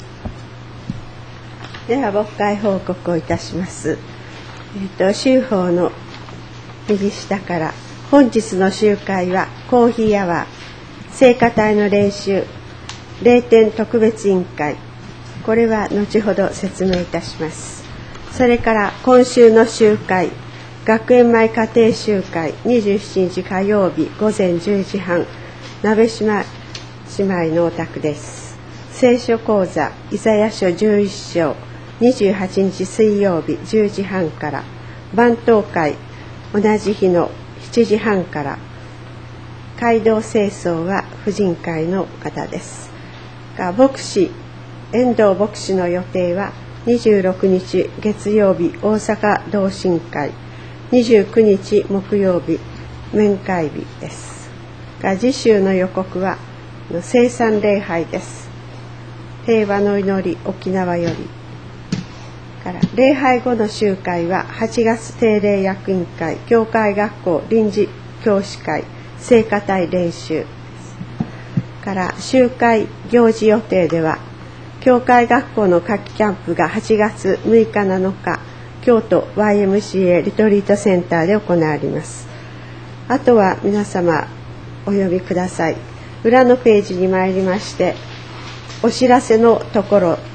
では牧会報告をいたします。えっと週報の右下から本日の集会はコーヒーアワー、聖歌隊の練習、霊典特別委員会、これは後ほど説明いたします。それから今週の集会、学園前家庭集会にじゅうしちにち火曜日午前じゅうじはん、鍋島姉妹のお宅です。聖書講座イザヤ書じゅういっしょうにじゅうはちにち水曜日じゅうじはんから、晩祷会同じ日のしちじはんから、街道清掃は婦人会の方です。牧師遠藤牧師の予定はにじゅうろくにち月曜日大阪同心会、にじゅうくにち木曜日面会日です。次週の予告は聖餐礼拝です。平和の祈り沖縄よりから礼拝後の集会ははちがつ定例役員会、教会学校臨時教師会、聖歌隊練習から集会行事予定では、教会学校の夏季キャンプがはちがつむいかなのか京都 ワイエムシーエー リトリートセンターで行われます。あとは皆様お呼びください。裏のページに参りまして、お知らせのところ、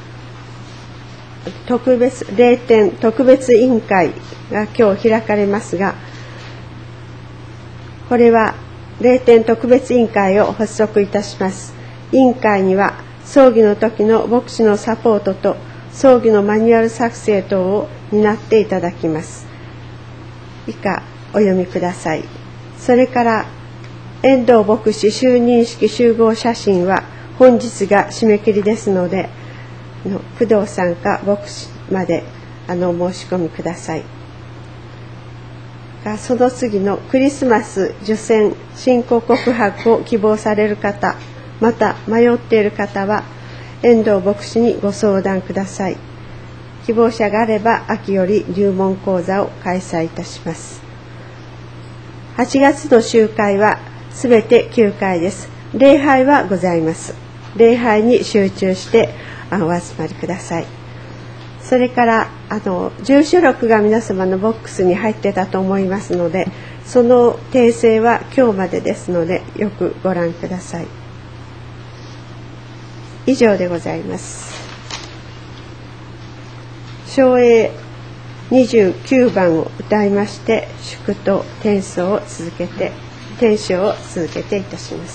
特別霊典特別委員会が今日開かれますが、これは霊典特別委員会を発足いたします。委員会には葬儀の時の牧師のサポートと葬儀のマニュアル作成等を担っていただきます。以下お読みください。それから遠藤牧師就任式集合写真は本日が締め切りですので、の工藤さんか牧師まであの申し込みください。その次のクリスマス受洗信仰告白を希望される方、また迷っている方は遠藤牧師にご相談ください。希望者があれば秋より入門講座を開催いたします。はちがつの集会はすべてきゅうかいです。礼拝はございます。礼拝に集中してお集まりください。それからあの住所録が皆様のボックスに入ってたと思いますので、その訂正は今日までですのでよくご覧ください。以上でございます。唱詠にじゅうきゅうばんを歌いまして、祝と転奏を続けて転唱を続けていたします。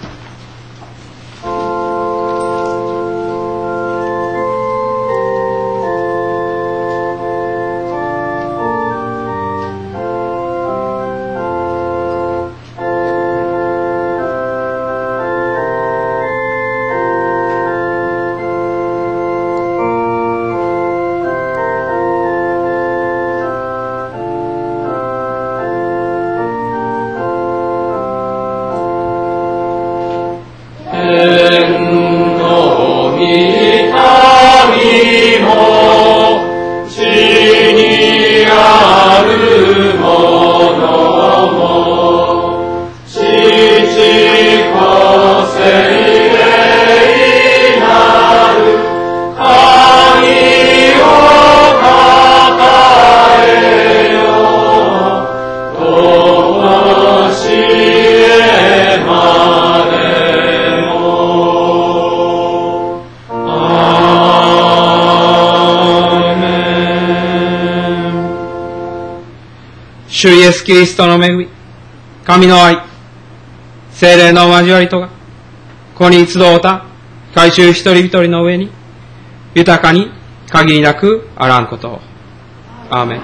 主イエスキリストの恵み、神の愛、聖霊の交わりとが、ここに集うた改宗一人一人の上に、豊かに限りなくあらんことを。アーメン。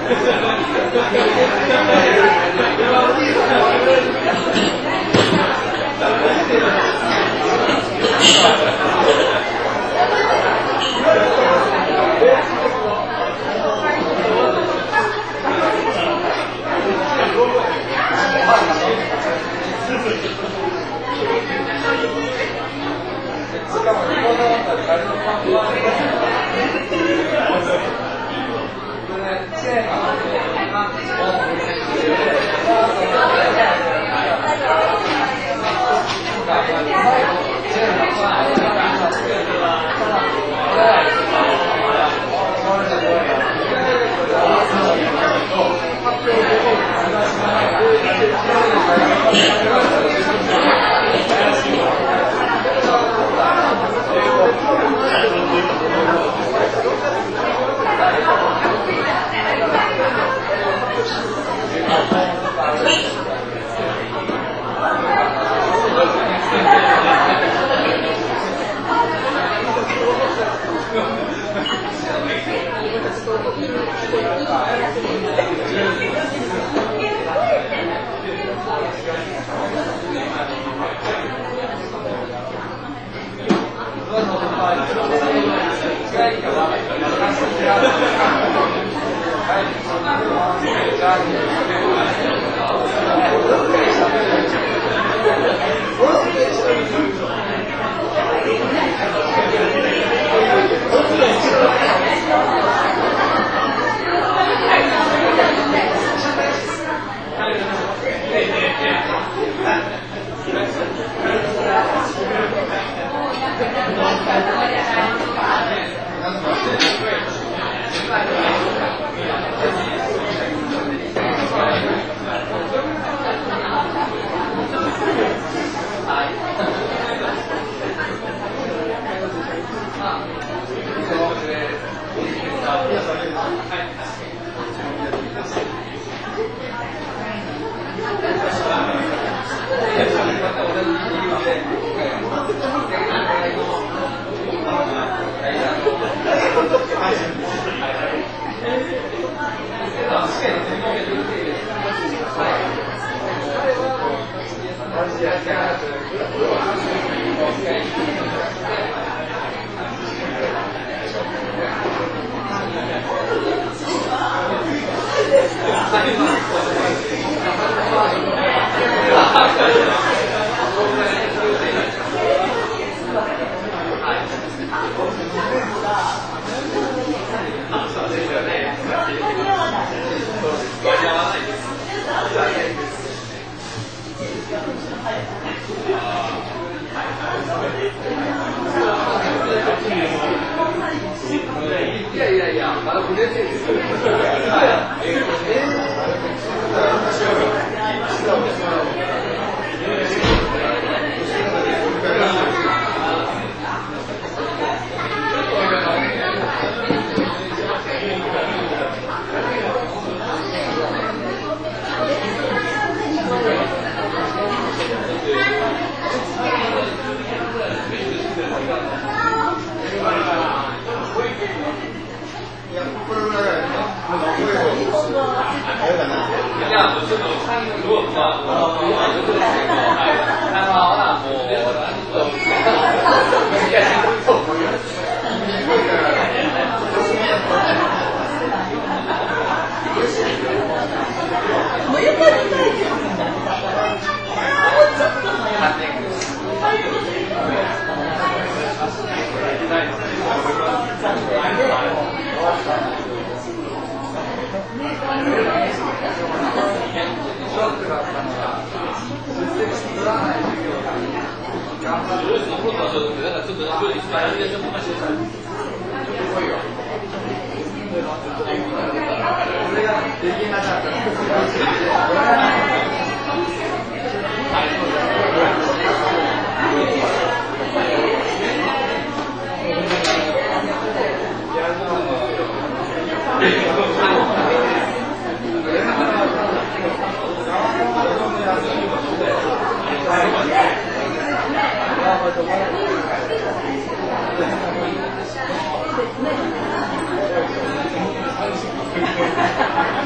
Thank you.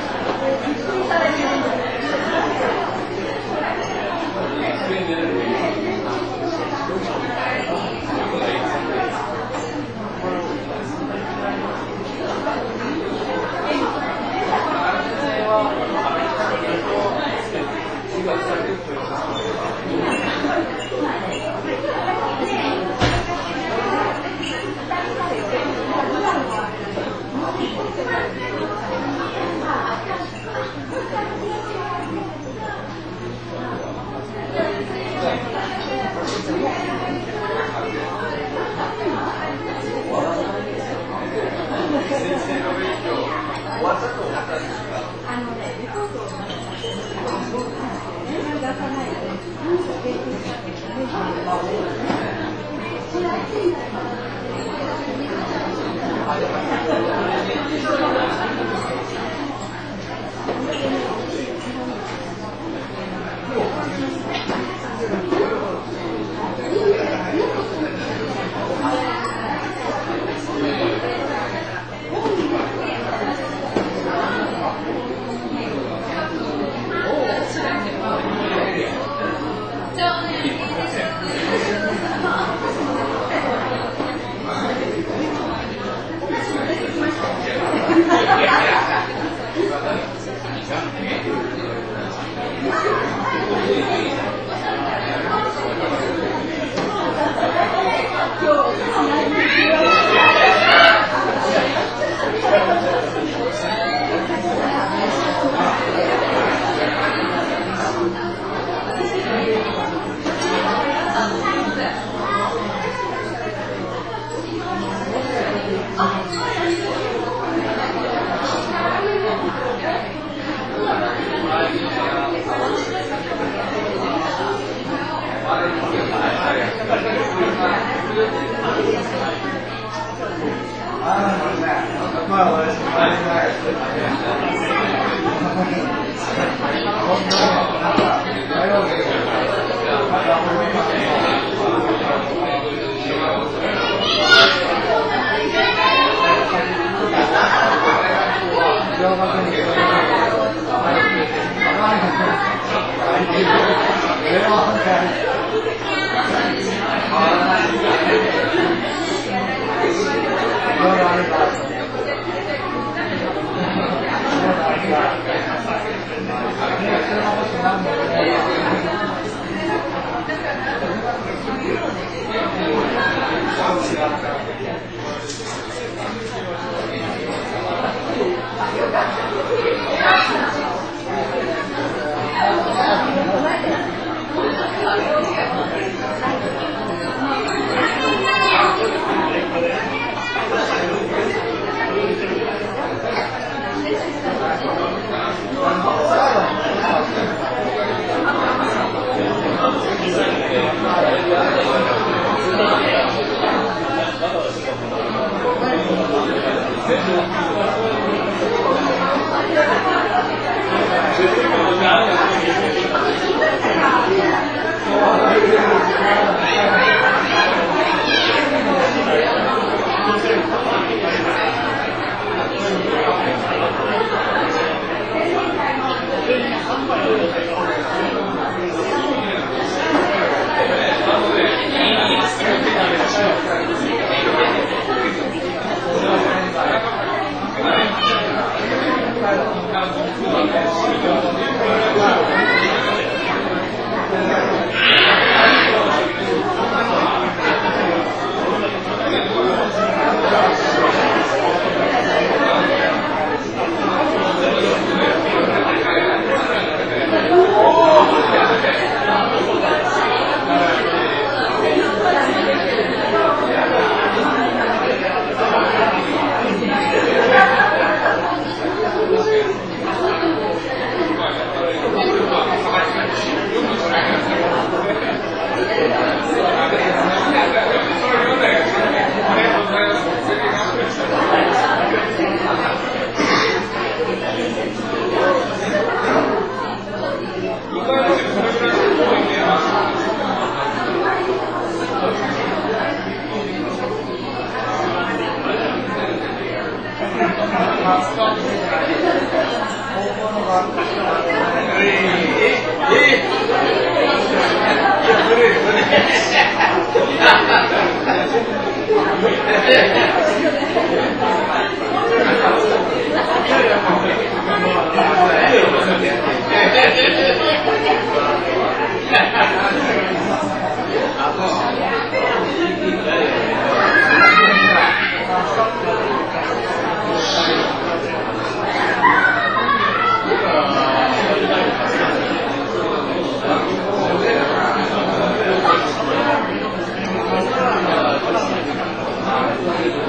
Thank you.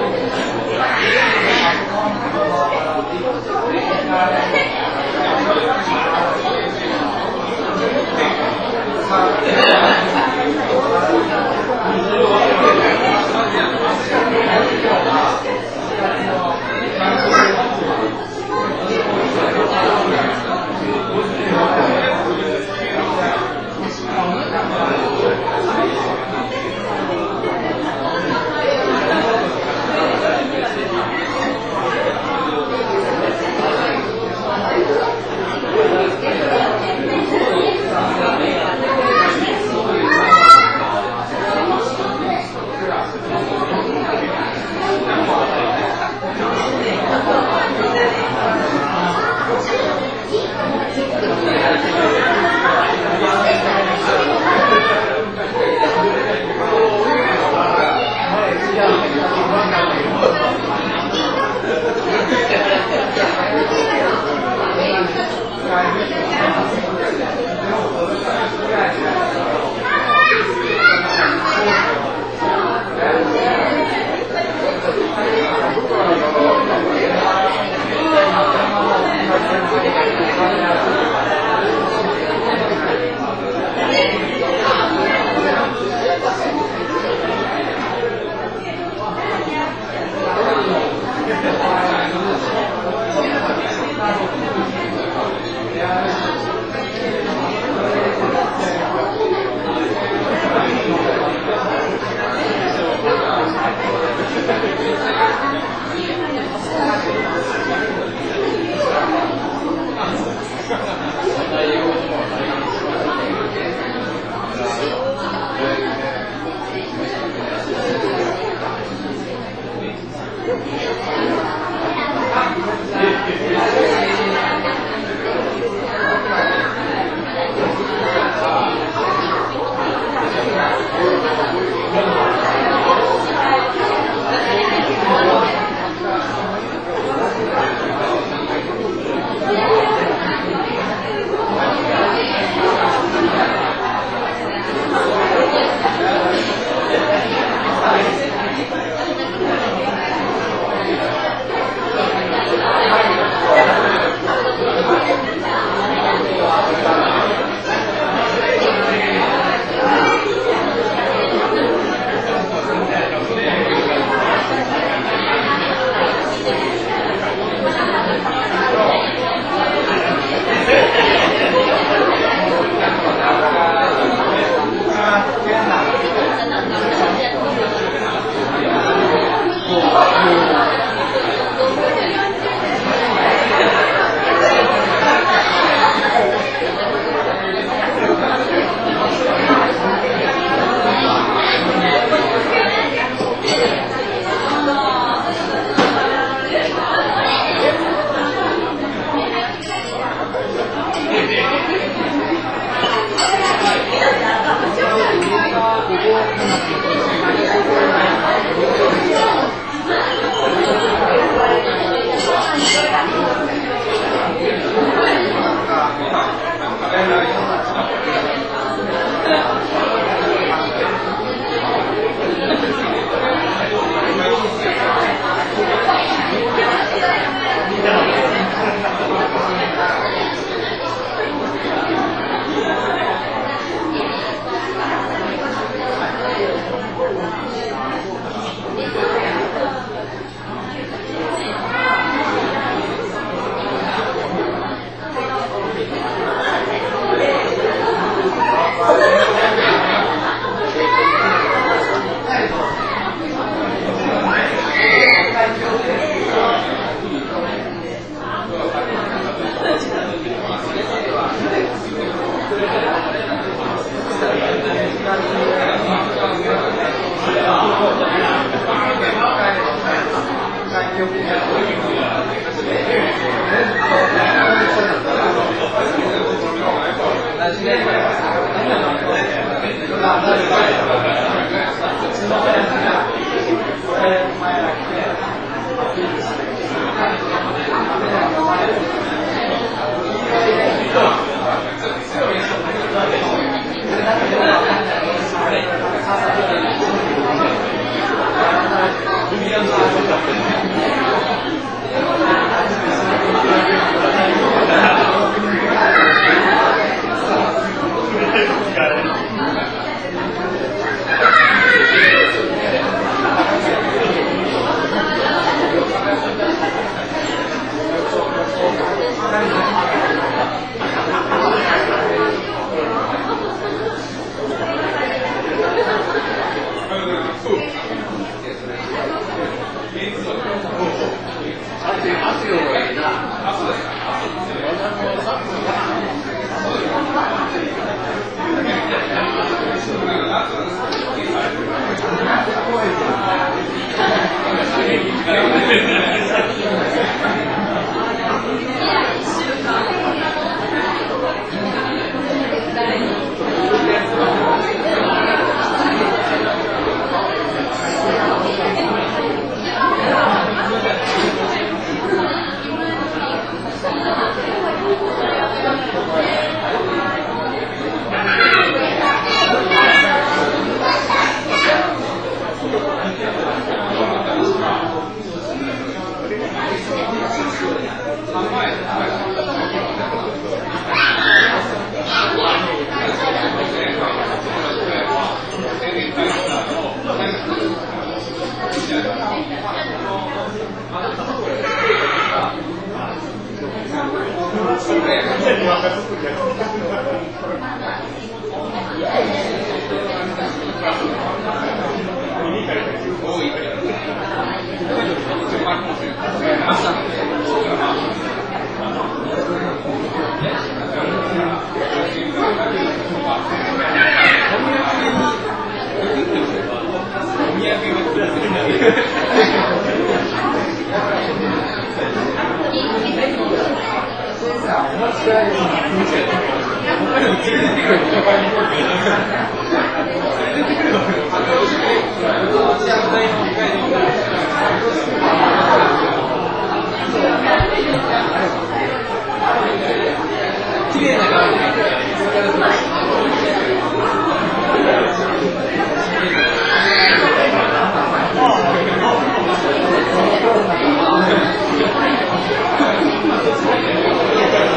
Gracias.